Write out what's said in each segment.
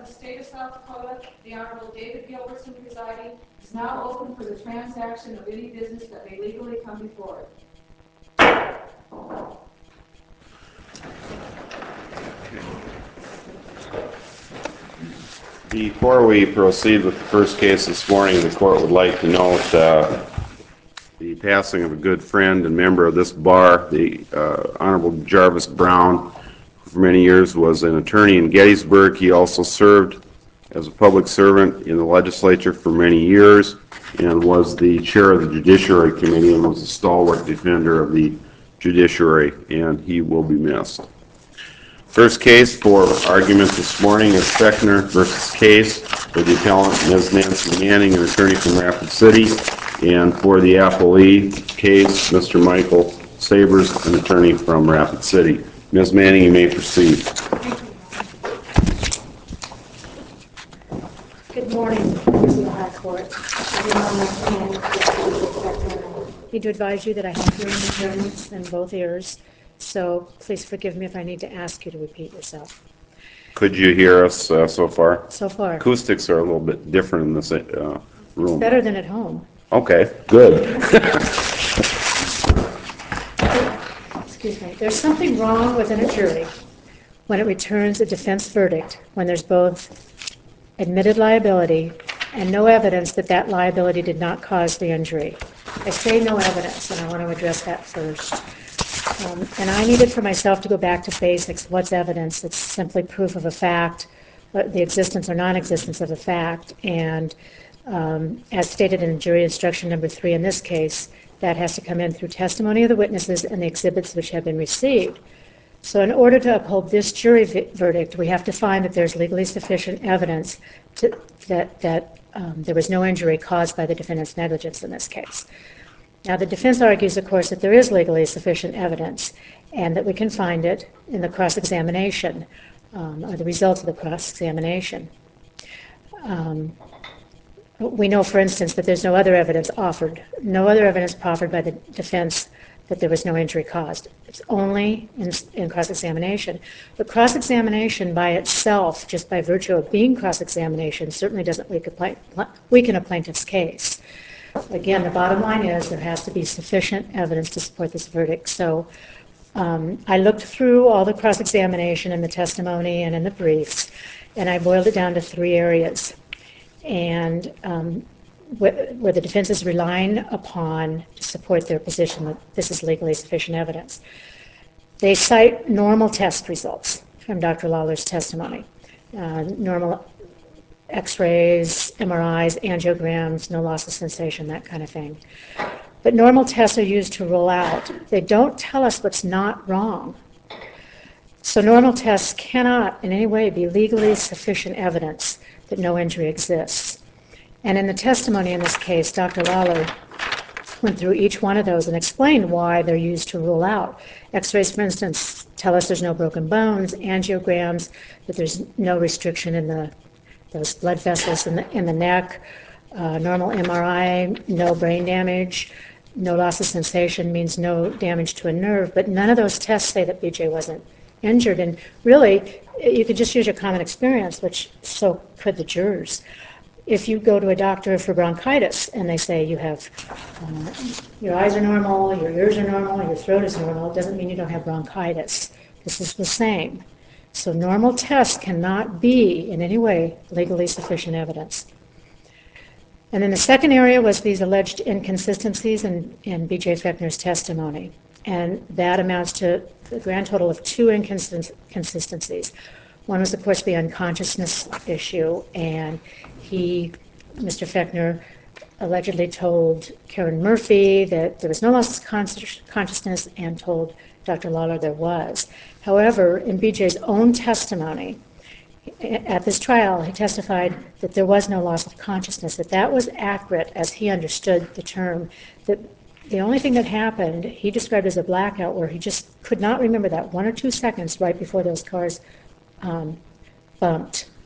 the State of South Dakota, the Honorable David Gilbertson presiding, is now open for the transaction of any business that may legally come before it. Before we proceed with the first case this morning, the court would like to note the passing of a good friend and member of this bar, the Honorable Jarvis Brown. For many years was an attorney in Gettysburg. He also served as a public servant in the legislature for many years and was the chair of the Judiciary Committee and was a stalwart defender of the judiciary, and he will be missed. First case for argument this morning is Fechner v. Case for the appellant, Ms. Nancy Manning, an attorney from Rapid City, and for the appellee case, Mr. Michael Sabers, an attorney from Rapid City. Ms. Manning, you may proceed. Good morning, members of the High Court. I need to advise you that I have hearing impairments in both ears, so please forgive me if I need to ask you to repeat yourself. Could you hear us so far? So far. Acoustics are a little bit different in this room. Better than at home. Okay, good. Excuse me. There's something wrong within a jury when it returns a defense verdict when there's both admitted liability and no evidence that that liability did not cause the injury. I say no evidence, and I want to address that first. And I needed for myself to go back to basics. What's evidence? It's simply proof of a fact, the existence or non-existence of a fact. And as stated in jury instruction number 3 in this case, that has to come in through testimony of the witnesses and the exhibits which have been received. So in order to uphold this jury verdict, we have to find that there's legally sufficient evidence that there was no injury caused by the defendant's negligence in this case. Now, the defense argues, of course, that there is legally sufficient evidence and that we can find it in the cross-examination or the results of the cross-examination. We know, for instance, that there's no other evidence offered, no other evidence proffered by the defense that there was no injury caused. It's only in cross-examination. But cross-examination by itself, just by virtue of being cross-examination, certainly doesn't weaken a plaintiff's case. Again, the bottom line is there has to be sufficient evidence to support this verdict. So I looked through all the cross-examination in the testimony and in the briefs, and I boiled it down to 3 areas. And where the defense is relying upon to support their position that this is legally sufficient evidence. They cite normal test results from Dr. Lawler's testimony. Normal X-rays, MRIs, angiograms, no loss of sensation, that kind of thing. But normal tests are used to rule out. They don't tell us what's not wrong. So normal tests cannot in any way be legally sufficient evidence that no injury exists. And in the testimony in this case, Dr. Lawler went through each one of those and explained why they're used to rule out. X-rays, for instance, tell us there's no broken bones. Angiograms, that there's no restriction in those blood vessels in the neck. Normal MRI, no brain damage. No loss of sensation means no damage to a nerve. But none of those tests say that BJ wasn't injured. And really, you could just use your common experience, which so could the jurors. If you go to a doctor for bronchitis and they say you have, your eyes are normal, your ears are normal, your throat is normal, it doesn't mean you don't have bronchitis. This is the same. So normal tests cannot be in any way legally sufficient evidence. And then the second area was these alleged inconsistencies in B.J. Fechner's testimony. And that amounts to a grand total of 2 inconsistencies. One was, of course, the unconsciousness issue, and Mr. Fechner, allegedly told Karen Murphy that there was no loss of consciousness and told Dr. Lawler there was. However, in BJ's own testimony, at this trial, he testified that there was no loss of consciousness, that was accurate as he understood the term, that the only thing that happened, he described as a blackout where he just could not remember that 1 or 2 seconds right before those cars bumped.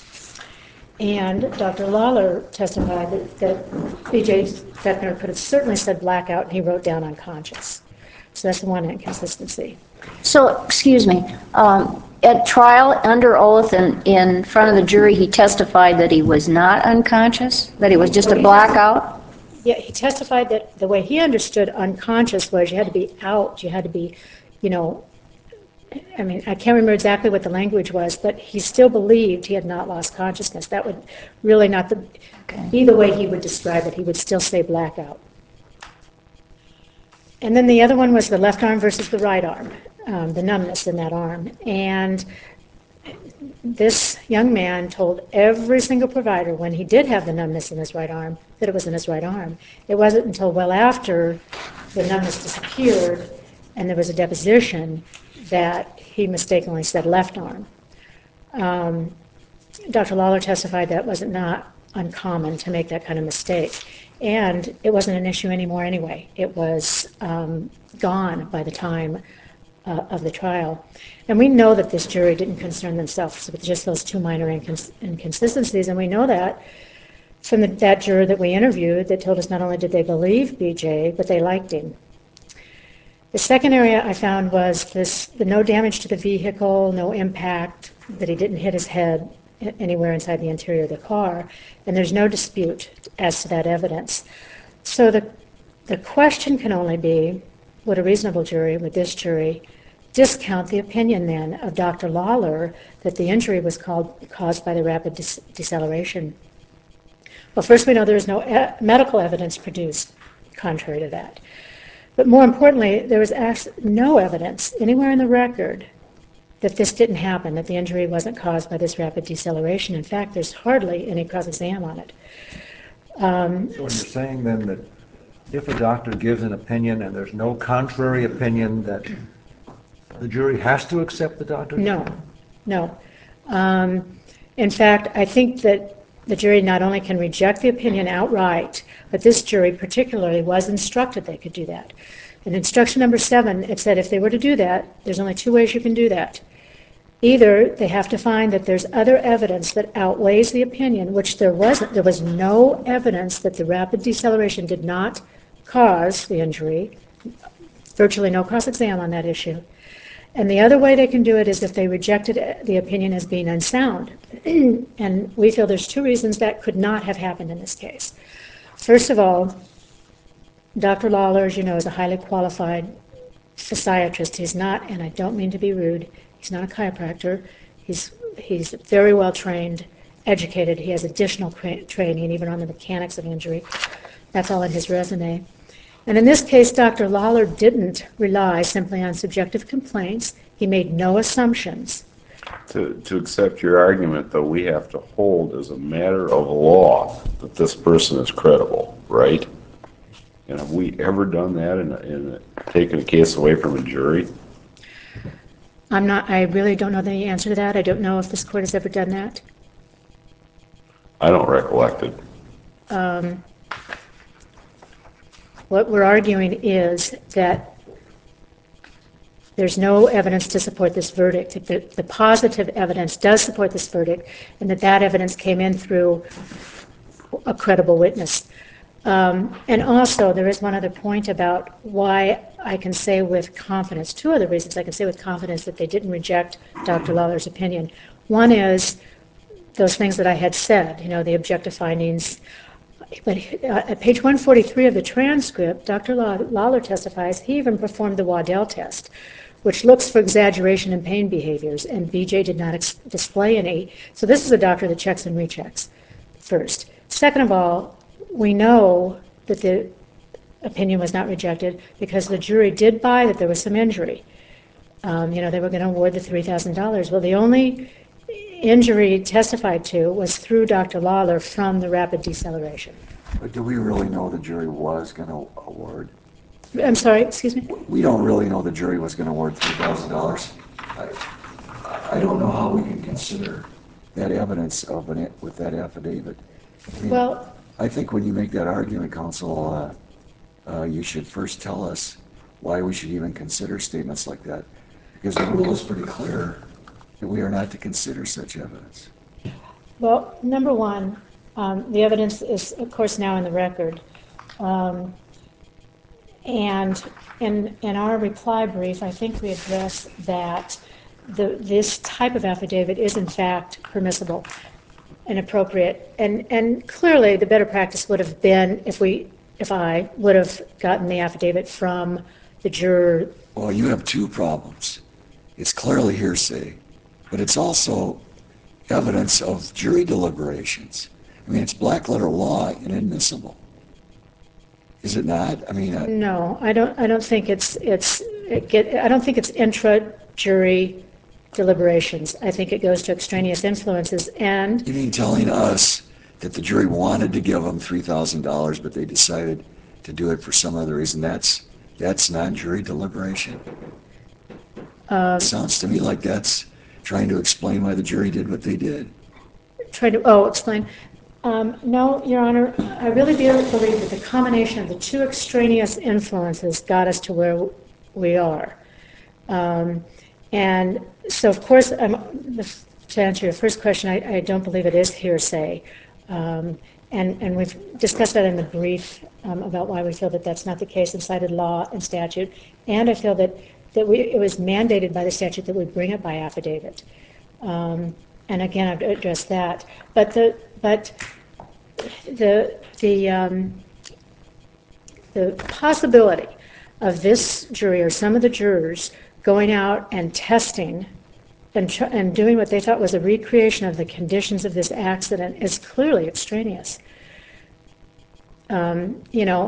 And Dr. Lawler testified that B.J. Fechner could have certainly said blackout, and he wrote down unconscious. So that's one inconsistency. So, excuse me, at trial, under oath and in front of the jury, he testified that he was not unconscious, that he was just a blackout? Yeah, he testified that the way he understood unconscious was you had to be out, you had to be, you know, I mean, I can't remember exactly what the language was, but he still believed he had not lost consciousness. That would really not be the way he would describe it. He would still say blackout. And then the other one was the left arm versus the right arm, the numbness in that arm. And this young man told every single provider when he did have the numbness in his right arm that it was in his right arm. It wasn't until well after the numbness disappeared and there was a deposition that he mistakenly said left arm. Dr. Lawler testified that it was not uncommon to make that kind of mistake. And it wasn't an issue anymore anyway. It was gone by the time of the trial. And we know that this jury didn't concern themselves with just those two minor inconsistencies, and we know that from that juror that we interviewed that told us not only did they believe BJ, but they liked him. The second area I found was the no damage to the vehicle, no impact, that he didn't hit his head anywhere inside the interior of the car, and there's no dispute as to that evidence. So the question can only be, would a reasonable jury, would this jury, discount the opinion then of Dr. Lawler that the injury was caused by the rapid deceleration? Well, first we know there is no medical evidence produced contrary to that. But more importantly, there was no evidence anywhere in the record that this didn't happen, that the injury wasn't caused by this rapid deceleration. In fact, there's hardly any cross-exam on it. So you're saying then that if a doctor gives an opinion and there's no contrary opinion, that the jury has to accept the doctor? No. In fact, I think that the jury not only can reject the opinion outright, but this jury particularly was instructed they could do that. In instruction number 7, it said if they were to do that, there's only two ways you can do that. Either they have to find that there's other evidence that outweighs the opinion, which there wasn't. There was no evidence that the rapid deceleration did not cause the injury, virtually no cross-exam on that issue. And the other way they can do it is if they rejected the opinion as being unsound. And we feel there's two reasons that could not have happened in this case. First of all, Dr. Lawler, as you know, is a highly qualified physiatrist. He's not, and I don't mean to be rude, he's not a chiropractor. He's very well trained, educated. He has additional training, even on the mechanics of injury. That's all in his resume. And in this case, Dr. Lawler didn't rely simply on subjective complaints. He made no assumptions. To accept your argument, though, we have to hold as a matter of law that this person is credible, right? And have we ever done that in taking a case away from a jury? I really don't know the answer to that. I don't know if this court has ever done that. I don't recollect it. What we're arguing is that there's no evidence to support this verdict. The positive evidence does support this verdict, and that evidence came in through a credible witness. And also, there is one other point about why I can say with confidence, two other reasons I can say with confidence that they didn't reject Dr. Lawler's opinion. One is those things that I had said, the objective findings. But at page 143 of the transcript, Dr. Lawler testifies he even performed the Waddell test, which looks for exaggeration in pain behaviors, and BJ did not display any. So this is a doctor that checks and rechecks, first. Second of all, we know that the opinion was not rejected because the jury did buy that there was some injury. They were going to award the $3,000. Well, the only injury testified to was through Dr. Lawler from the rapid deceleration. But do we really know the jury was going to award? I'm sorry, excuse me? We don't really know the jury was going to award $3,000. I don't know how we can consider that evidence with that affidavit. Well, I think when you make that argument, counsel, you should first tell us why we should even consider statements like that, because the rule is pretty clear that we are not to consider such evidence. Well, number one, the evidence is, of course, now in the record. And in our reply brief, I think we addressed that this type of affidavit is in fact permissible and appropriate. And clearly, the better practice would have been if I would have gotten the affidavit from the juror. Well, you have two problems. It's clearly hearsay, but it's also evidence of jury deliberations. I mean, it's black letter law and inadmissible. Is it not? I mean, No, I don't think I don't think it's intra-jury deliberations. I think it goes to extraneous influences. And you mean telling us that the jury wanted to give them $3,000, but they decided to do it for some other reason? That's not jury deliberation. Sounds to me like that's trying to explain why the jury did what they did. Explain. No, Your Honor, I really do believe that the combination of the two extraneous influences got us to where we are. And so, of course, to answer your first question, I don't believe it is hearsay. And we've discussed that in the brief about why we feel that that's not the case and cited law and statute. And I feel that it was mandated by the statute that we bring it by affidavit. And again, I've addressed that. But the possibility of this jury or some of the jurors going out and testing and doing what they thought was a recreation of the conditions of this accident is clearly extraneous. And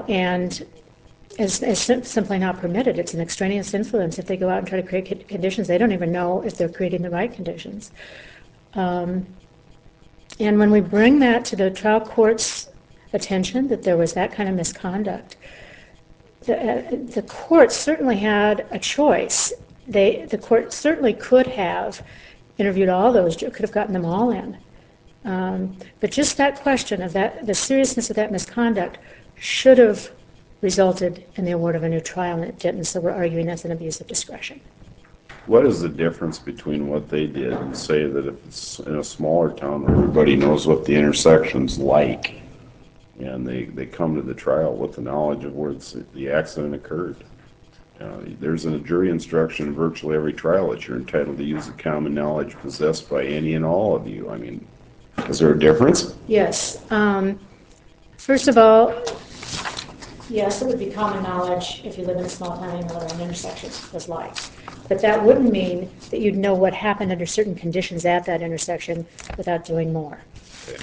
is simply not permitted. It's an extraneous influence. If they go out and try to create conditions, they don't even know if they're creating the right conditions. And when we bring that to the trial court's attention, that there was that kind of misconduct, the court certainly had a choice. The court certainly could have interviewed all those, could have gotten them all in. But just that question of the seriousness of that misconduct should have resulted in the award of a new trial, and it didn't, so we're arguing that's an abuse of discretion. What is the difference between what they did and say that if it's in a smaller town, everybody knows what the intersection's like, and they come to the trial with the knowledge of where the accident occurred? There's a jury instruction in virtually every trial that you're entitled to use the common knowledge possessed by any and all of you. I mean, is there a difference? Yes. First of all, yes, it would be common knowledge if you live in a small town and you know what an intersection was like. But that wouldn't mean that you'd know what happened under certain conditions at that intersection without doing more. Okay.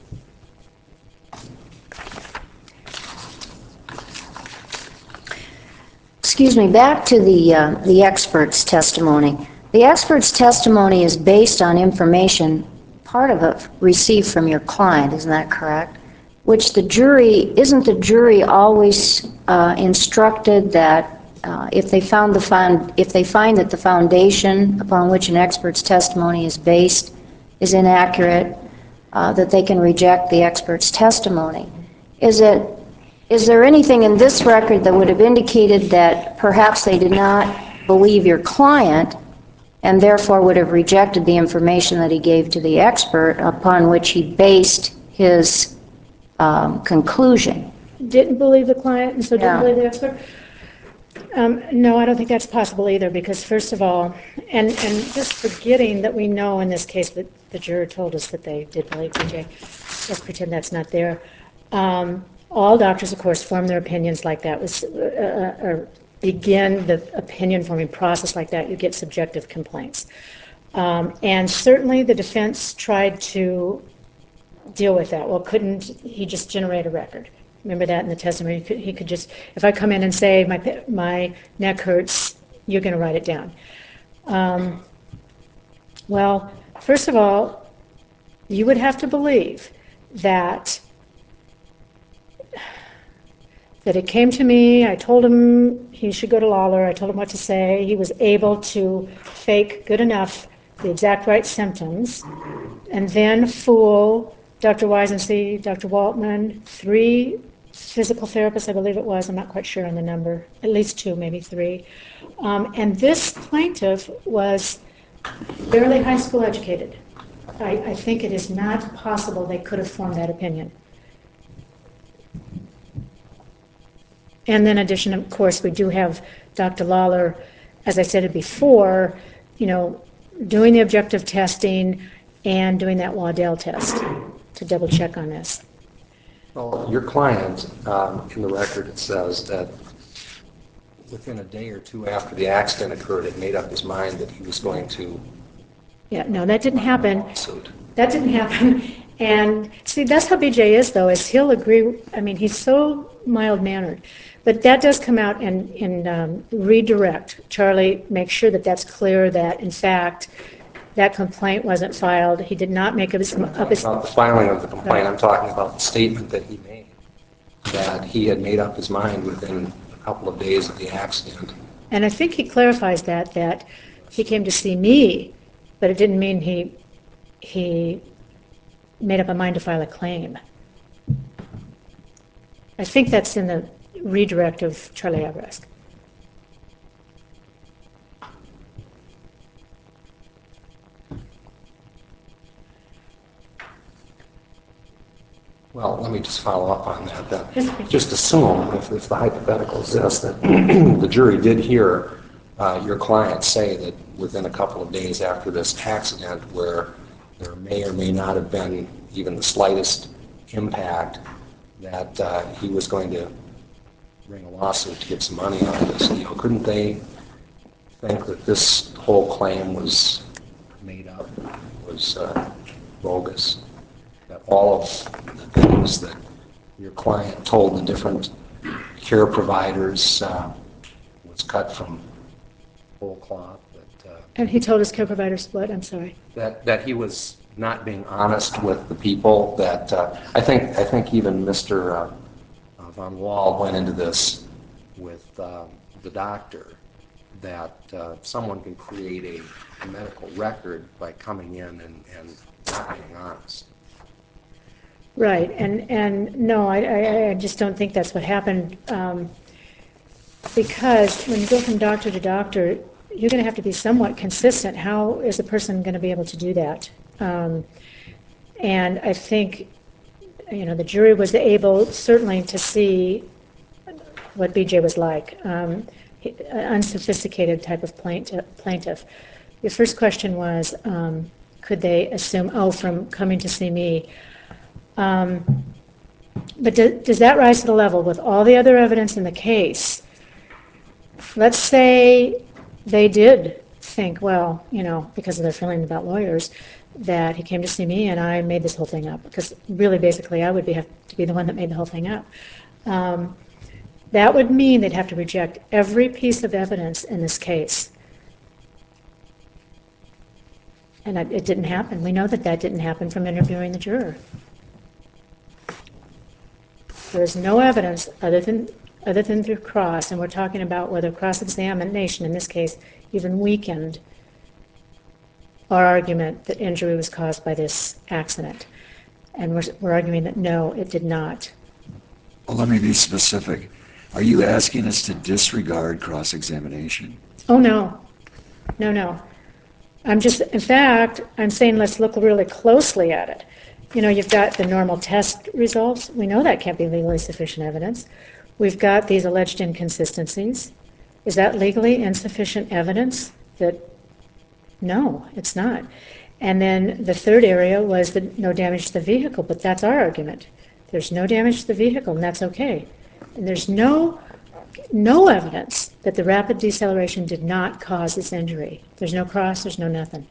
Excuse me, back to the expert's testimony. The expert's testimony is based on information, part of it received from your client, isn't that correct? Which isn't the jury always instructed that if they find that the foundation upon which an expert's testimony is based is inaccurate, that they can reject the expert's testimony? Is there anything in this record that would have indicated that perhaps they did not believe your client and therefore would have rejected the information that he gave to the expert upon which he based his conclusion? Didn't believe the client and so didn't believe the expert? No, I don't think that's possible either, because first of all, and just forgetting that we know in this case that the juror told us that they did believe TJ, let's pretend that's not there. All doctors, of course, form their opinions like that. Or begin the opinion forming process like that, you get subjective complaints. And certainly the defense tried to deal with that. Well, couldn't he just generate a record? Remember that in the testimony? He could just, if I come in and say my neck hurts, you're going to write it down. Well, first of all, you would have to believe that it came to me, I told him he should go to Lawler, I told him what to say, he was able to fake good enough the exact right symptoms, and then fool Dr. Weisensee, Dr. Waltman, 3 physical therapists, I believe it was, I'm not quite sure on the number, at least 2, maybe 3. And this plaintiff was barely high school educated. I think it is not possible they could have formed that opinion. And then in addition, of course, we do have Dr. Lawler, as I said before, doing the objective testing and doing that Waddell test to double check on this. Well, your client, in the record, it says that within a day or two after the accident occurred, had made up his mind that he was going to Yeah, no, that didn't happen. lawsuit. That didn't happen. And see, that's how BJ is, though, is he'll agree. I mean, he's so mild-mannered. But that does come out and redirect. Charlie makes sure that that's clear, that, in fact, that complaint wasn't filed. He did not make up his... About the filing of the complaint, I'm talking about the statement that he made, that he had made up his mind within a couple of days of the accident. And I think he clarifies that he came to see me, but it didn't mean he made up a mind to file a claim. I think that's in the redirect of Charlie Abrask. Well, let me just follow up on that. Yes, please. Just assume, if the hypothetical is this, that the jury did hear your client say that within a couple of days after this accident, where there may or may not have been even the slightest impact, that he was going to bring a lawsuit to get some money out of this deal. Couldn't they think that this whole claim was made up, was bogus? That all of the things that your client told the different care providers was cut from whole cloth? And he told his care providers what? I'm sorry. That he was not being honest with the people. That I think even Mr. Von Wall went into this with the doctor, that someone can create a medical record by coming in and not being honest. Right, and no, I just don't think that's what happened, because when you go from doctor to doctor, you're going to have to be somewhat consistent. How is a person going to be able to do that? And I think, the jury was able certainly to see what BJ was like, an unsophisticated type of plaintiff. Your first question was, could they assume, from coming to see me? But does that rise to the level with all the other evidence in the case? Let's say they did think, well, because of their feeling about lawyers, that he came to see me and I made this whole thing up. Because really, basically, I would have to be the one that made the whole thing up. That would mean they'd have to reject every piece of evidence in this case. And it didn't happen. We know that didn't happen from interviewing the juror. There is no evidence other than through cross, and we're talking about whether cross-examination, in this case, even weakened our argument that injury was caused by this accident. And we're arguing that no, it did not. Well, let me be specific. Are you asking us to disregard cross-examination? Oh, no. No. In fact, I'm saying let's look really closely at it. You've got the normal test results. We know that can't be legally sufficient evidence. We've got these alleged inconsistencies. Is that legally insufficient evidence? No, it's not. And then the third area was no damage to the vehicle, but that's our argument. There's no damage to the vehicle, and that's okay. And there's no evidence that the rapid deceleration did not cause this injury. There's no cross, there's no nothing.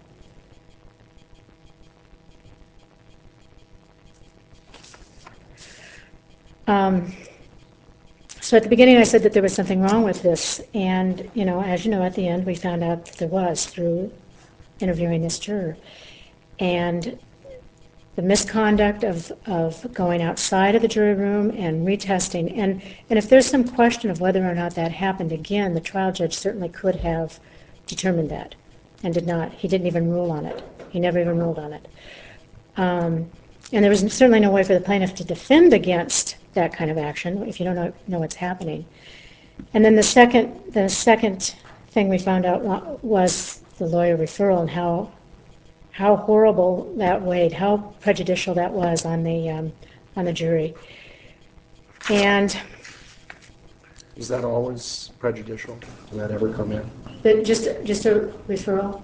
So at the beginning I said that there was something wrong with this, and as you know, at the end we found out that there was through interviewing this juror. And the misconduct of going outside of the jury room and retesting, and if there's some question of whether or not that happened again, the trial judge certainly could have determined that, and did not. He didn't even rule on it. He never even ruled on it. And there was certainly no way for the plaintiff to defend against that kind of action if you don't know what's happening. And then the second thing we found out was the lawyer referral, and how horrible that weighed, how prejudicial that was on the jury. And Is that always prejudicial? Did that ever come in? Just a referral?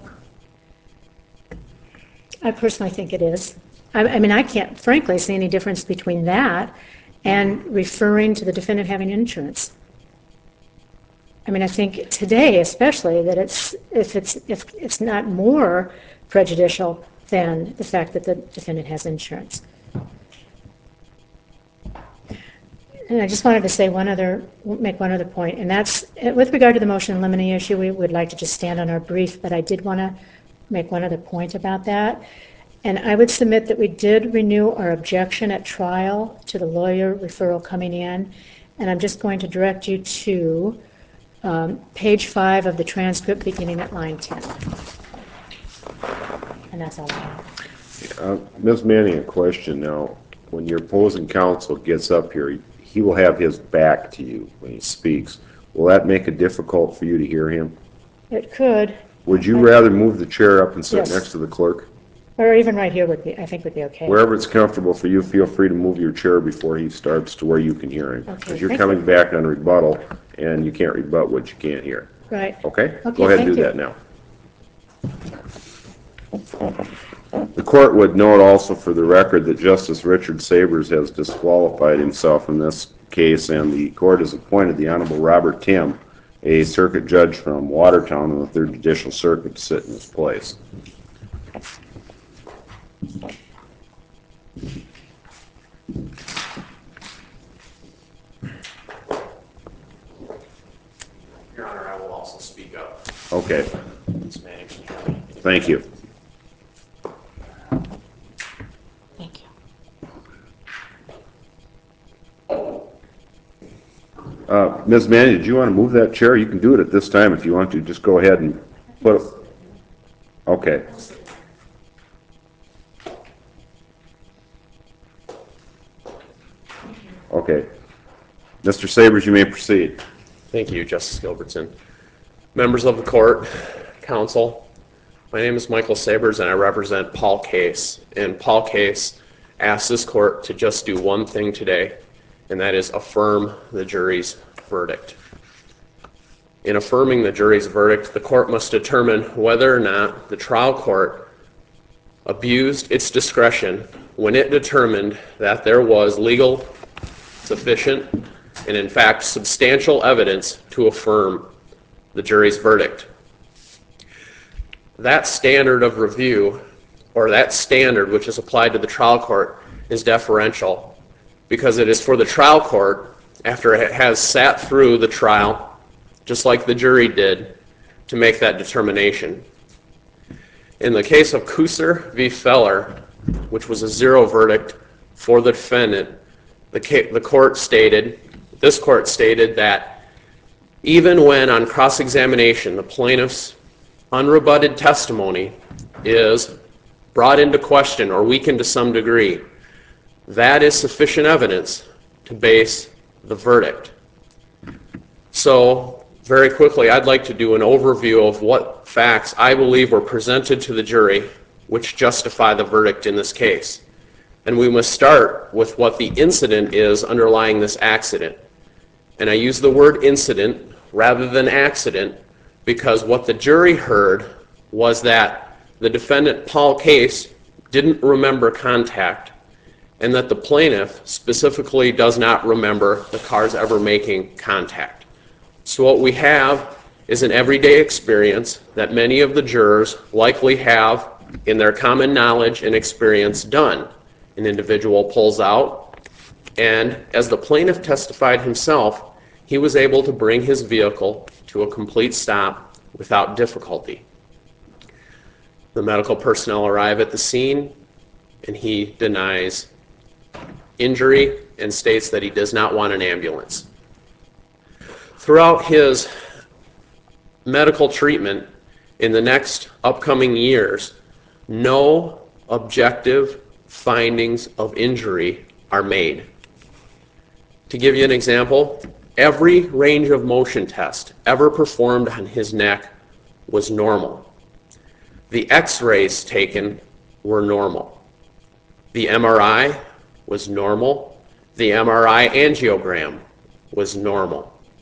I personally think it is. I mean, I can't frankly see any difference between that and referring to the defendant having insurance. I mean, I think today especially that if it's not more prejudicial than the fact that the defendant has insurance. And I just wanted to say make one other point, and that's with regard to the motion in limine issue, we would like to just stand on our brief, but I did want to make one other point about that. And I would submit that we did renew our objection at trial to the lawyer referral coming in, and I'm just going to direct you to page 5 of the transcript beginning at line 10. And that's all I have. Ms. Manning, a question now. When your opposing counsel gets up here, he will have his back to you when he speaks. Will that make it difficult for you to hear him? It could. Would you rather move the chair up and sit Yes. next to the clerk? Or even right here would be, I think would be okay. Wherever it's comfortable for you, feel free to move your chair before he starts to where you can hear him. Okay, Because you're thank coming you. back on rebuttal, and you can't rebut what you can't hear. Right. Okay? Okay, Go ahead and thank do you. that now. The court would note also for the record that Justice Richard Sabers has disqualified himself in this case, and the court has appointed the Honorable Robert Tim, a circuit judge from Watertown in the 3rd Judicial Circuit, to sit in his place. Your Honor, I will also speak up. Okay, Ms. Manning. thank you. Thank you. Ms. Manning, did you want to move that chair? You can do it at this time if you want to. Just go ahead and put it. Okay. Okay. Mr. Sabers, you may proceed. Thank you, Justice Gilbertson. Members of the court, counsel, my name is Michael Sabers and I represent Paul Case. And Paul Case asked this court to just do one thing today, and that is affirm the jury's verdict. In affirming the jury's verdict, the court must determine whether or not the trial court abused its discretion when it determined that there was legal, sufficient, and in fact substantial evidence to affirm the jury's verdict. That standard of review, or that standard which is applied to the trial court, is deferential because it is for the trial court, after it has sat through the trial, just like the jury did, to make that determination. In the case of Kusser v. Feller, which was a 0 verdict for the defendant, this court stated that even when on cross-examination the plaintiff's unrebutted testimony is brought into question or weakened to some degree, that is sufficient evidence to base the verdict. So, very quickly, I'd like to do an overview of what facts I believe were presented to the jury which justify the verdict in this case. And we must start with what the incident is underlying this accident. And I use the word incident rather than accident because what the jury heard was that the defendant, Paul Case, didn't remember contact and that the plaintiff specifically does not remember the cars ever making contact. So what we have is an everyday experience that many of the jurors likely have in their common knowledge and experience done. An individual pulls out, and as the plaintiff testified himself, he was able to bring his vehicle to a complete stop without difficulty. The medical personnel arrive at the scene, and he denies injury and states that he does not want an ambulance. Throughout his medical treatment in the next upcoming years, no objective findings of injury are made. To give you an example, every range of motion test ever performed on his neck was normal. The x-rays taken were normal. The MRI was normal. The MRI angiogram was normal.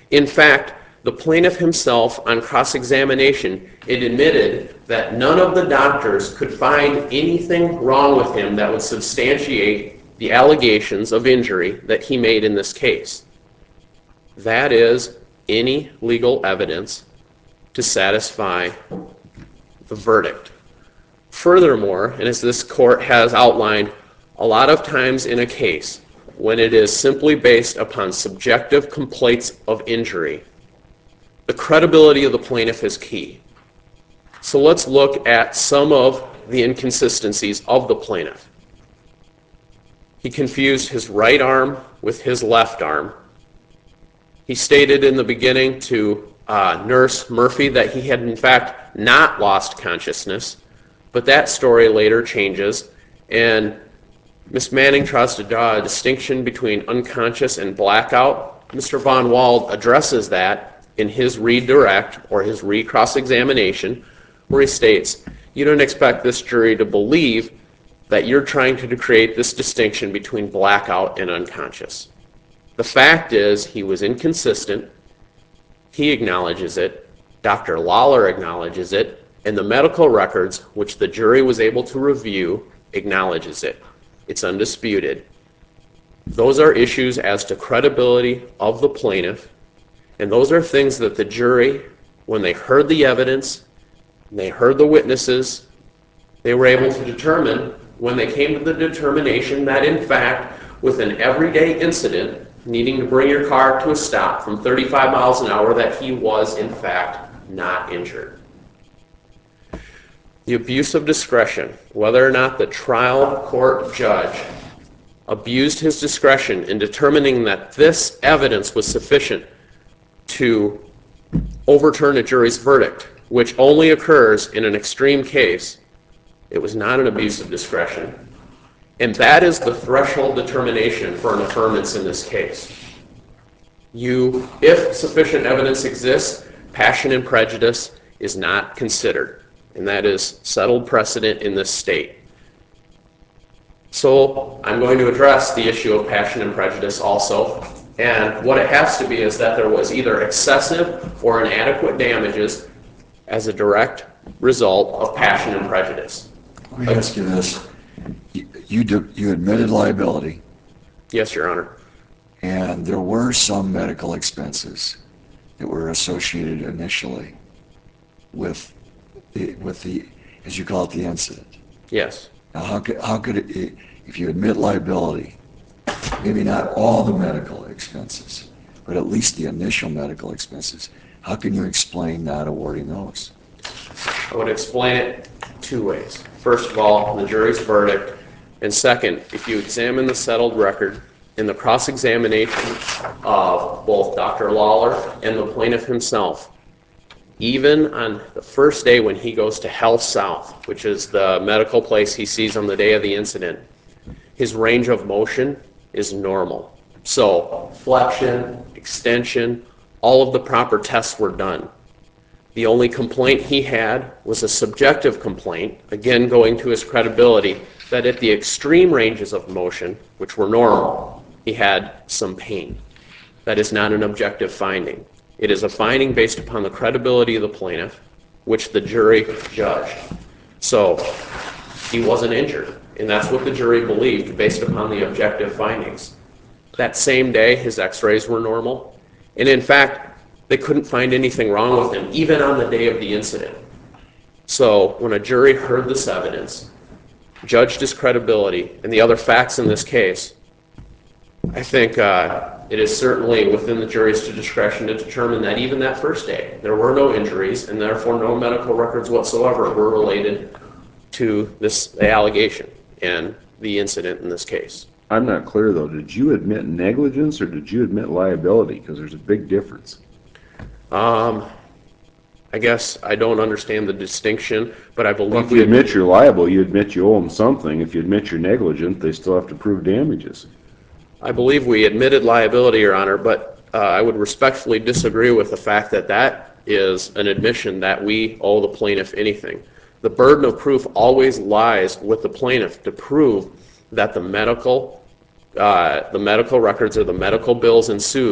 In fact, the plaintiff himself on cross-examination, it admitted that none of the doctors could find anything wrong with him that would substantiate the allegations of injury that he made in this case. That is any legal evidence to satisfy the verdict. Furthermore, and as this court has outlined, a lot of times in a case, when it is simply based upon subjective complaints of injury, the credibility of the plaintiff is key. So let's look at some of the inconsistencies of the plaintiff. He confused his right arm with his left arm. He stated in the beginning to Nurse Murphy that he had in fact not lost consciousness, but that story later changes, and Ms. Manning tries to draw a distinction between unconscious and blackout. Mr. Von Wald addresses that in his redirect or his recross-examination, where he states, you don't expect this jury to believe that you're trying to create this distinction between blackout and unconscious. The fact is he was inconsistent, he acknowledges it, Dr. Lawler acknowledges it, and the medical records, which the jury was able to review, acknowledges it. It's undisputed. Those are issues as to credibility of the plaintiff, and those are things that the jury, when they heard the evidence, they heard the witnesses, they were able to determine when they came to the determination that in fact, with an everyday incident, needing to bring your car to a stop from 35 miles an hour, that he was in fact not injured. The abuse of discretion, whether or not the trial court judge abused his discretion in determining that this evidence was sufficient to overturn a jury's verdict, which only occurs in an extreme case, it was not an abuse of discretion. And that is the threshold determination for an affirmance in this case. If sufficient evidence exists, passion and prejudice is not considered. And that is settled precedent in this state. So I'm going to address the issue of passion and prejudice also. And what it has to be is that there was either excessive or inadequate damages as a direct result of passion and prejudice. Let me ask you this. You admitted liability, Yes, Your Honor. and there were some medical expenses that were associated initially with the, as you call it, the incident. Yes. Now, how could it, if you admit liability, maybe not all the medical expenses, but at least the initial medical expenses, how can you explain not awarding those? I would explain it two ways. First of all, the jury's verdict. And second, if you examine the settled record in the cross-examination of both Dr. Lawler and the plaintiff himself, even on the first day when he goes to Health South, which is the medical place he sees on the day of the incident, his range of motion is normal. So flexion, extension, all of the proper tests were done. The only complaint he had was a subjective complaint, again going to his credibility, that at the extreme ranges of motion, which were normal, he had some pain. That is not an objective finding. It is a finding based upon the credibility of the plaintiff, which the jury judged. So he wasn't injured, and that's what the jury believed based upon the objective findings. That same day, his x-rays were normal, and in fact, they couldn't find anything wrong with him, even on the day of the incident. So when a jury heard this evidence, judged his credibility, and the other facts in this case, I think it is certainly within the jury's discretion to determine that even that first day, there were no injuries, and therefore no medical records whatsoever were related to this allegation and the incident in this case. I'm not clear, though. Did you admit negligence or did you admit liability? Because there's a big difference. I guess I don't understand the distinction, but I believe Well, if you admit you're liable, you admit you owe them something. If you admit you're negligent, they still have to prove damages. I believe we admitted liability, Your Honor, but I would respectfully disagree with the fact that that is an admission that we owe the plaintiff anything. The burden of proof always lies with the plaintiff to prove that the medical records or the medical bills ensued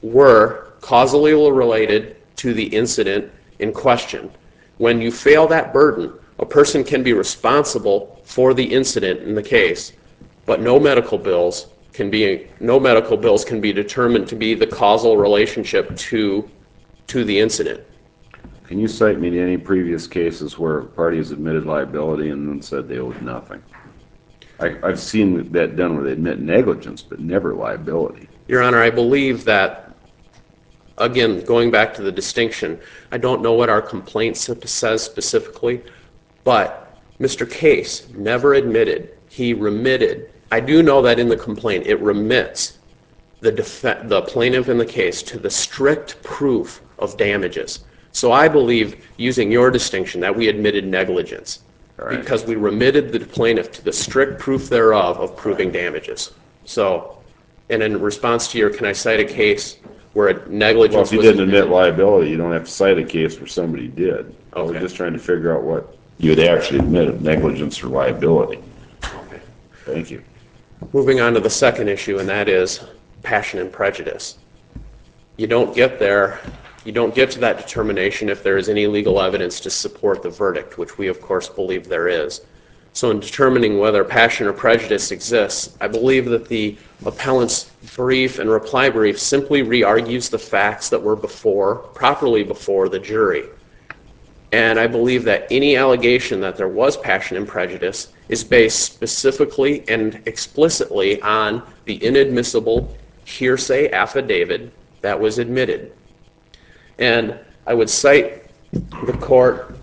were causally related to the incident in question. When you fail that burden, a person can be responsible for the incident in the case, but no medical bills can be determined to be the causal relationship to the incident. Can you cite me to any previous cases where parties admitted liability and then said they owed nothing? I've seen that done where they admit negligence, but never liability. Your Honor, I believe that, again, going back to the distinction, I don't know what our complaint says specifically, but Mr. Case never admitted, he remitted. I do know that in the complaint it remits the plaintiff in the case to the strict proof of damages. So I believe, using your distinction, that we admitted negligence because we remitted the plaintiff to the strict proof thereof of proving damages. So, and in response to your, can I cite a case where negligence Well, if you was didn't admit liability, you don't have to cite a case where somebody did. Okay. We're just trying to figure out what you had actually admitted, negligence or liability. Okay. Thank you. Moving on to the second issue, and that is passion and prejudice. You don't get there, you don't get to that determination if there is any legal evidence to support the verdict, which we of course believe there is. So in determining whether passion or prejudice exists, I believe that the appellant's brief and reply brief simply re-argues the facts that were properly before the jury. And I believe that any allegation that there was passion and prejudice is based specifically and explicitly on the inadmissible hearsay affidavit that was admitted. And I would cite the court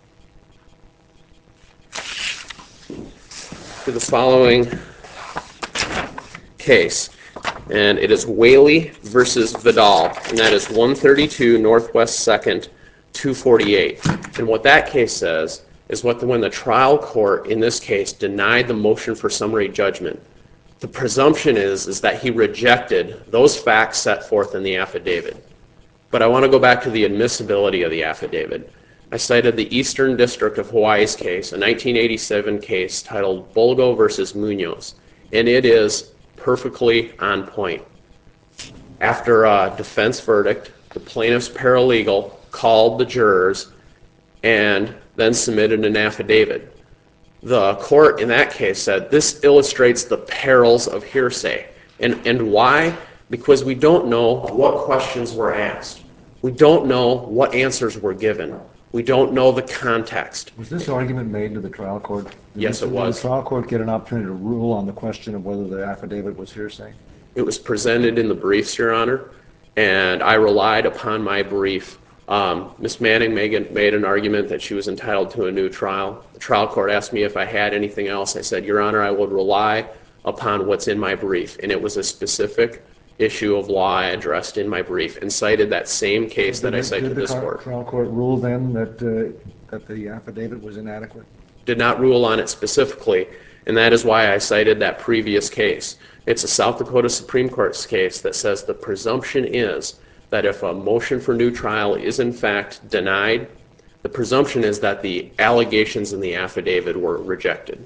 to the following case, and it is Whaley versus Vidal, and that is 132 Northwest 2nd, 248. And what that case says is when the trial court in this case denied the motion for summary judgment, the presumption is that he rejected those facts set forth in the affidavit. But I want to go back to the admissibility of the affidavit. I cited the Eastern District of Hawaii's case, a 1987 case titled Bolgo versus Munoz, and it is perfectly on point. After a defense verdict, the plaintiff's paralegal called the jurors and then submitted an affidavit. The court in that case said this illustrates the perils of hearsay. And why? Because we don't know what questions were asked. We don't know what answers were given. We don't know the context. Was this argument made to the trial court? Yes, it was. Did the trial court get an opportunity to rule on the question of whether the affidavit was hearsay? It was presented in the briefs, Your Honor, and I relied upon my brief. Ms. Manning made an argument that she was entitled to a new trial. The trial court asked me if I had anything else. I said, Your Honor, I would rely upon what's in my brief, and it was a specific issue of law I addressed in my brief and cited that same case that I cited this court. Did the trial court rule then that the affidavit was inadequate? Did not rule on it specifically, and that is why I cited that previous case. It's a South Dakota Supreme Court case that says the presumption is that if a motion for new trial is in fact denied, the presumption is that the allegations in the affidavit were rejected.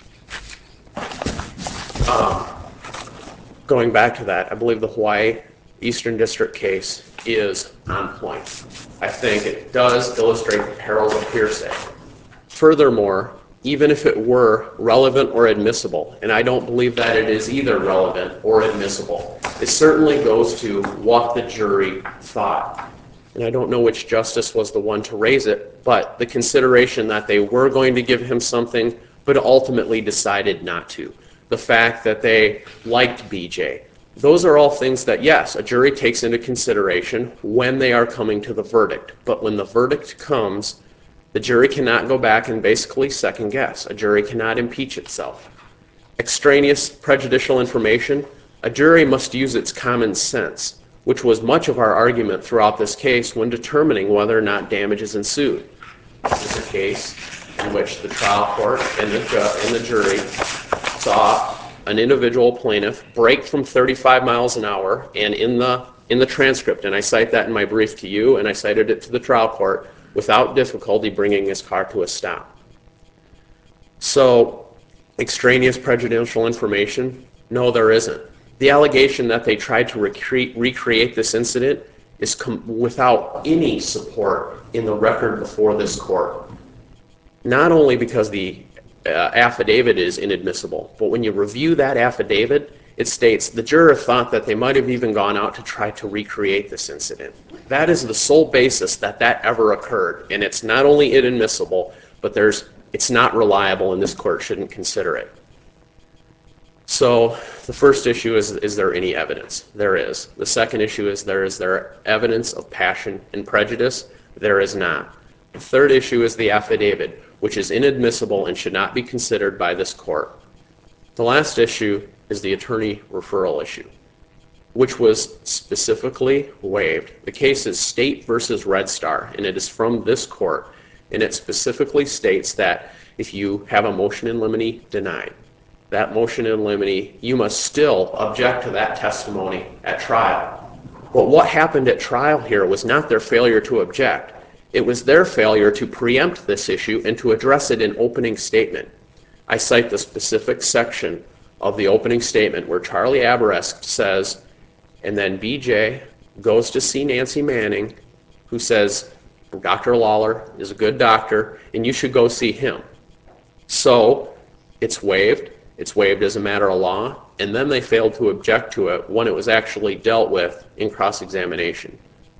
Going back to that, I believe the Hawaii Eastern District case is on point. I think it does illustrate the perils of hearsay. Furthermore, even if it were relevant or admissible, and I don't believe that it is either relevant or admissible, it certainly goes to what the jury thought. And I don't know which justice was the one to raise it, but the consideration that they were going to give him something, but ultimately decided not to. The fact that they liked BJ. Those are all things that, yes, a jury takes into consideration when they are coming to the verdict. But when the verdict comes, the jury cannot go back and basically second guess. A jury cannot impeach itself. Extraneous prejudicial information, a jury must use its common sense, which was much of our argument throughout this case when determining whether or not damages ensued. This is a case in which the trial court and the jury saw an individual plaintiff break from 35 miles an hour, and in the transcript, and I cite that in my brief to you, and I cited it to the trial court, without difficulty bringing his car to a stop. So, extraneous prejudicial information? No, there isn't. The allegation that they tried to recreate this incident is without any support in the record before this court. Not only because the affidavit is inadmissible, but when you review that affidavit, it states the juror thought that they might have even gone out to try to recreate this incident. That is the sole basis that ever occurred, and it's not only inadmissible, but it's not reliable, and this court shouldn't consider it. So the first issue is there any evidence? There is. The second issue is there evidence of passion and prejudice? There is not. The third issue is the affidavit, which is inadmissible and should not be considered by this court. The last issue is the attorney referral issue, which was specifically waived. The case is State versus Red Star, and it is from this court, and it specifically states that if you have a motion in limine denied, that motion in limine, you must still object to that testimony at trial. But what happened at trial here was not their failure to object. It was their failure to preempt this issue and to address it in opening statement. I cite the specific section of the opening statement where Charlie Aberesk says, and then BJ goes to see Nancy Manning, who says, Dr. Lawler is a good doctor, and you should go see him. So it's waived. It's waived as a matter of law, and then they failed to object to it when it was actually dealt with in cross-examination.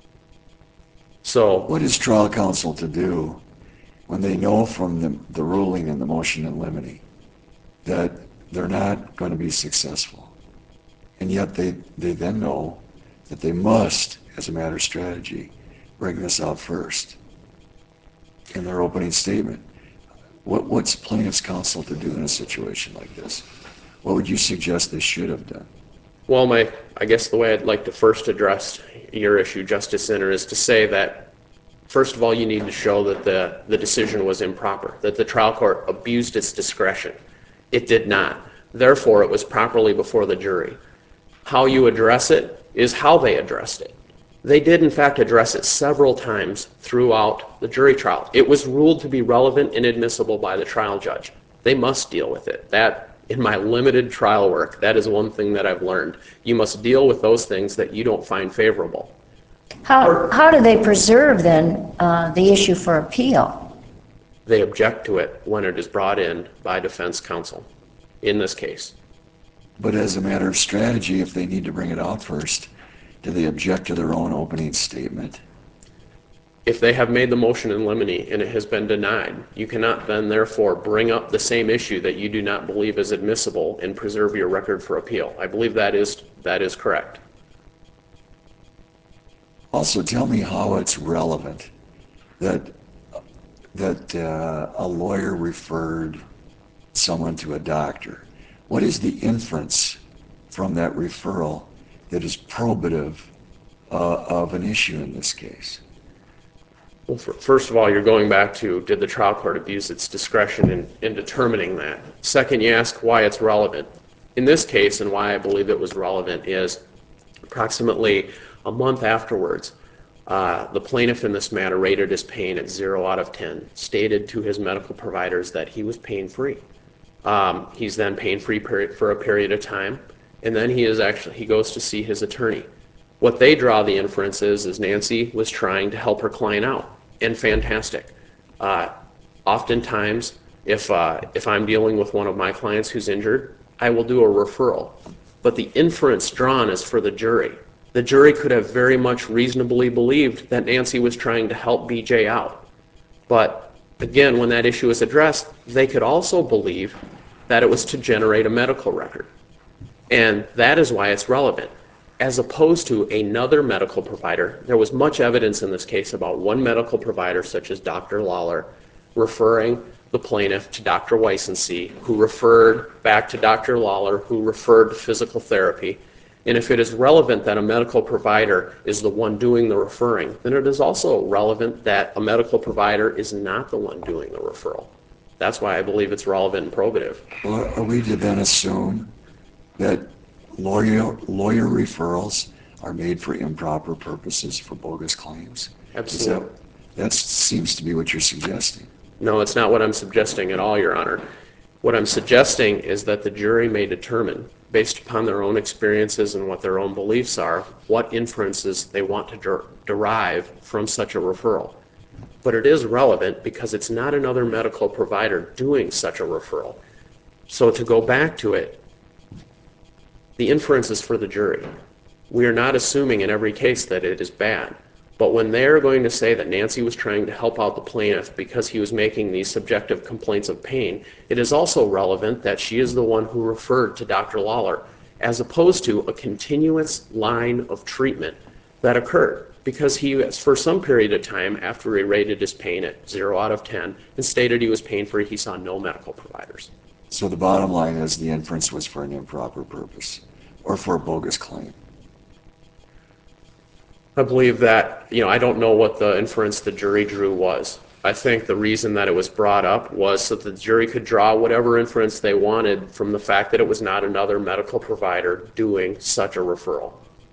So What is trial counsel to do when they know from the ruling in the motion in limine that they're not going to be successful, and yet they then know that they must, as a matter of strategy, bring this out first in their opening statement? What's plaintiff's counsel to do in a situation like this? What would you suggest they should have done? Well, I guess the way I'd like to first address your issue, Justice Center, is to say that, first of all, you need to show that the decision was improper, that the trial court abused its discretion. It did not. Therefore, it was properly before the jury. How you address it is how they addressed it. They did, in fact, address it several times throughout the jury trial. It was ruled to be relevant and admissible by the trial judge. They must deal with it. That, in my limited trial work, that is one thing that I've learned. You must deal with those things that you don't find favorable. How do they preserve, then, the issue for appeal? They object to it when it is brought in by defense counsel, in this case. But as a matter of strategy, if they need to bring it out first, do they object to their own opening statement? If they have made the motion in limine and it has been denied, you cannot then therefore bring up the same issue that you do not believe is admissible and preserve your record for appeal. I believe that is correct. Also, tell me how it's relevant that a lawyer referred someone to a doctor. What is the inference from that referral that is probative of an issue in this case? Well, first of all, you're going back to, did the trial court abuse its discretion in determining that? Second, you ask why it's relevant. In this case, and why I believe it was relevant, is approximately a month afterwards, the plaintiff in this matter rated his pain at 0 out of 10, stated to his medical providers that he was pain-free. He's then pain-free for a period of time, and then he goes to see his attorney. What they draw the inference is Nancy was trying to help her client out, and fantastic. Oftentimes, if I'm dealing with one of my clients who's injured, I will do a referral. But the inference drawn is for the jury. The jury could have very much reasonably believed that Nancy was trying to help BJ out. But again, when that issue is addressed, they could also believe that it was to generate a medical record. And that is why it's relevant. As opposed to another medical provider, there was much evidence in this case about one medical provider, such as Dr. Lawler, referring the plaintiff to Dr. Weissensee, who referred back to Dr. Lawler, who referred to physical therapy. And if it is relevant that a medical provider is the one doing the referring, then it is also relevant that a medical provider is not the one doing the referral. That's why I believe it's relevant and probative. Well, are we to then assume that lawyer referrals are made for improper purposes, for bogus claims? Absolutely. That seems to be what you're suggesting. No, it's not what I'm suggesting at all, Your Honor. What I'm suggesting is that the jury may determine, based upon their own experiences and what their own beliefs are, what inferences they want to derive from such a referral. But it is relevant because it's not another medical provider doing such a referral. So to go back to it, the inference is for the jury. We are not assuming in every case that it is bad. But when they're going to say that Nancy was trying to help out the plaintiff because he was making these subjective complaints of pain, it is also relevant that she is the one who referred to Dr. Lawler, as opposed to a continuous line of treatment that occurred, because he, for some period of time after he rated his pain at 0 out of 10 and stated he was pain-free, he saw no medical providers. So the bottom line is the inference was for an improper purpose or for a bogus claim. I believe that, I don't know what the inference the jury drew was. I think the reason that it was brought up was so that the jury could draw whatever inference they wanted from the fact that it was not another medical provider doing such a referral.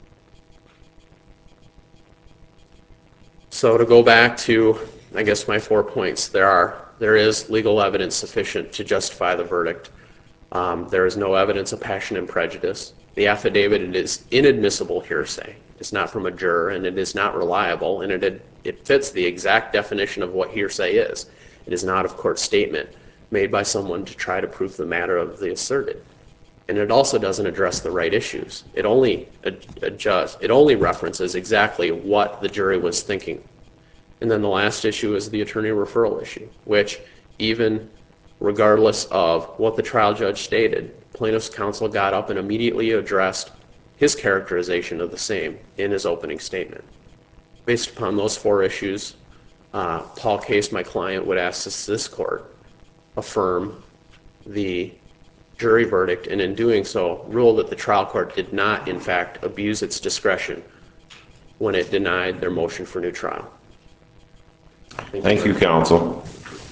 So to go back to, I guess, my 4 points, there is legal evidence sufficient to justify the verdict. There is no evidence of passion and prejudice. The affidavit is inadmissible hearsay. It's not from a juror, and it is not reliable, and it fits the exact definition of what hearsay is. It is not a court statement made by someone to try to prove the matter of the asserted. And it also doesn't address the right issues. It only references exactly what the jury was thinking. And then the last issue is the attorney referral issue, which even regardless of what the trial judge stated, plaintiff's counsel got up and immediately addressed his characterization of the same in his opening statement. Based upon those 4 issues, Paul Case, my client, would ask this court affirm the jury verdict, and in doing so, rule that the trial court did not, in fact, abuse its discretion when it denied their motion for new trial. Thank you, counsel.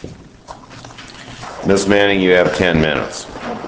Ms. Manning, you have 10 minutes.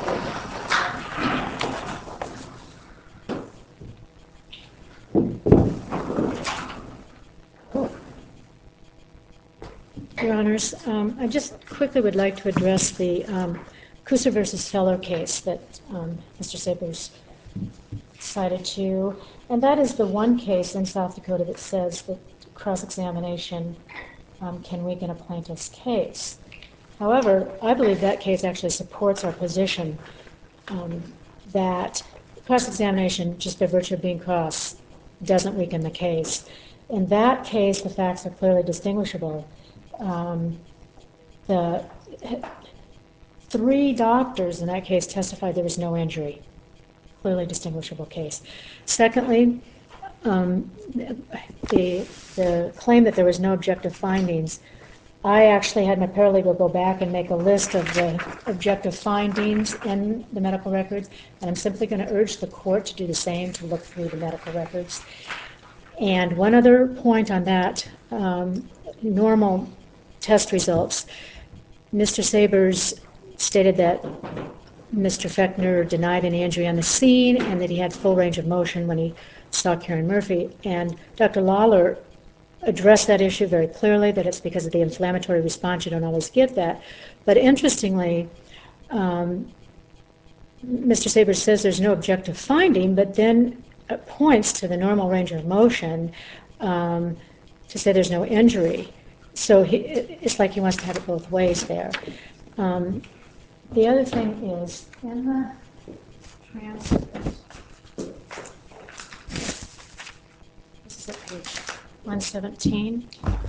Your Honors, I just quickly would like to address the Kuser versus Feller case that Mr. Sabers cited to, and that is the one case in South Dakota that says that cross-examination can weaken a plaintiff's case. However, I believe that case actually supports our position that cross-examination, just by virtue of being cross, doesn't weaken the case. In that case, the facts are clearly distinguishable. The 3 doctors in that case testified there was no injury. Clearly distinguishable case. Secondly, the claim that there was no objective findings, I actually had my paralegal go back and make a list of the objective findings in the medical records, and I'm simply going to urge the court to do the same, to look through the medical records. And one other point on that, normal test results. Mr. Sabers stated that Mr. Fechner denied any injury on the scene and that he had full range of motion when he saw Karen Murphy. And Dr. Lawler addressed that issue very clearly, that it's because of the inflammatory response. You don't always get that. But interestingly, Mr. Sabers says there's no objective finding, but then points to the normal range of motion to say there's no injury. So it's like he wants to have it both ways there. The other thing is, in the transcript, this is at page 117.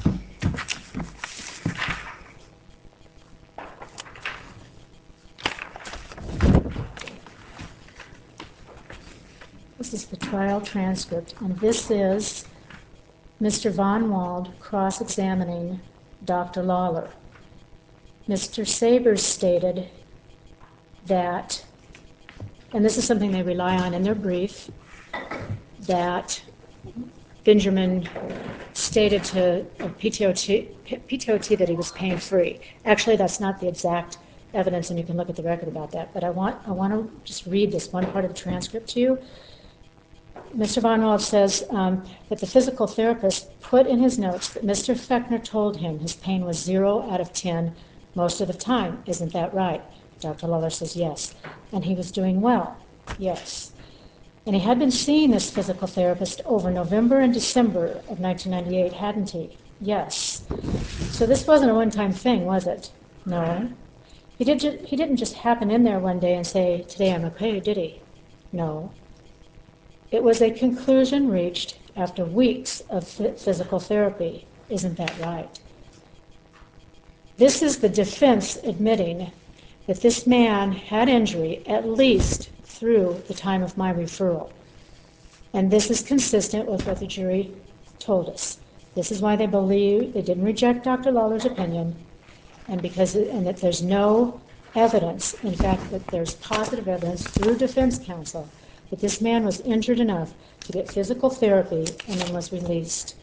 This is the trial transcript, and this is Mr. Von Wald cross-examining Dr. Lawler. Mr. Sabers stated that, and this is something they rely on in their brief, that Benjamin stated to PTOT that he was pain-free. Actually, that's not the exact evidence, and you can look at the record about that. But I want to just read this one part of the transcript to you. Mr. Von Wald says that the physical therapist put in his notes that Mr. Fechner told him his pain was 0 out of 10 most of the time. Isn't that right? Dr. Lawler says yes. And he was doing well. Yes. And he had been seeing this physical therapist over November and December of 1998, hadn't he? Yes. So this wasn't a one-time thing, was it? No. He didn't just happen in there one day and say, "Today I'm okay," did he? No. It was a conclusion reached after weeks of physical therapy. Isn't that right? This is the defense admitting that this man had injury at least through the time of my referral. And this is consistent with what the jury told us. This is why they didn't reject Dr. Lawler's opinion, and that there's no evidence, in fact, that there's positive evidence through defense counsel that this man was injured enough to get physical therapy and then was released.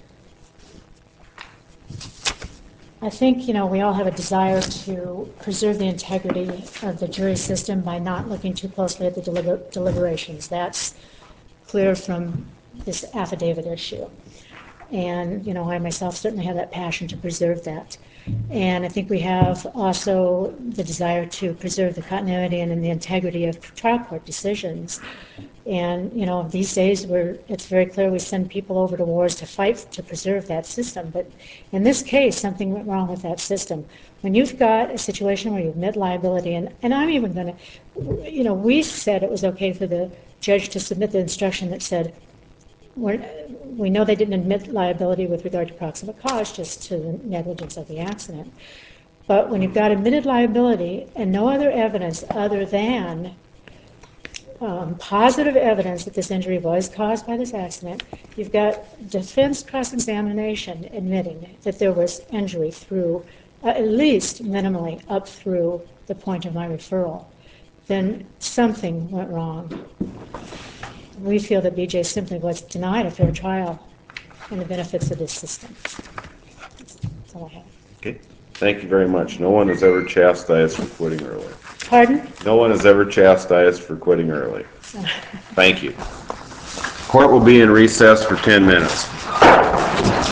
I think, we all have a desire to preserve the integrity of the jury system by not looking too closely at the deliberations. That's clear from this affidavit issue. And, I myself certainly have that passion to preserve that. And I think we have also the desire to preserve the continuity and the integrity of trial court decisions. And, these days it's very clear we send people over to wars to fight to preserve that system. But in this case, something went wrong with that system. When you've got a situation where you admit liability, and I'm even going to, we said it was okay for the judge to submit the instruction that said, we know they didn't admit liability with regard to proximate cause, just to the negligence of the accident. But when you've got admitted liability and no other evidence other than positive evidence that this injury was caused by this accident, you've got defense cross-examination admitting that there was injury through, at least minimally, up through the point of my referral, then something went wrong. We feel that BJ simply was denied a fair trial and the benefits of this system. That's all I have. Okay. Thank you very much. No one has ever chastised for quitting early. Pardon? No one has ever chastised for quitting early. Thank you. Court will be in recess for 10 minutes.